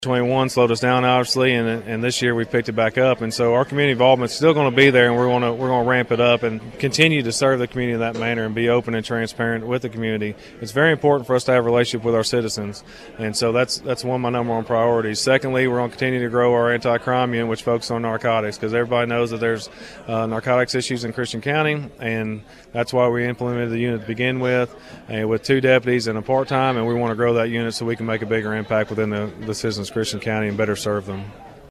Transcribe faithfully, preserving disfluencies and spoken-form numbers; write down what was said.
twenty-one slowed us down, obviously, and and this year we picked it back up. And so our community involvement is still going to be there, and we're going to we're going to ramp it up and continue to serve the community in that manner and be open and transparent with the community. It's very important for us to have a relationship with our citizens, and so that's that's one of my number one priorities. Secondly, we're going to continue to grow our anti-crime unit, which focuses on narcotics, because everybody knows that there's uh, narcotics issues in Christian County, and that's why we implemented the unit to begin with, and with two deputies and a part-time, and we want to grow that unit so we can make a bigger impact within the, the citizens Christian County and better serve them.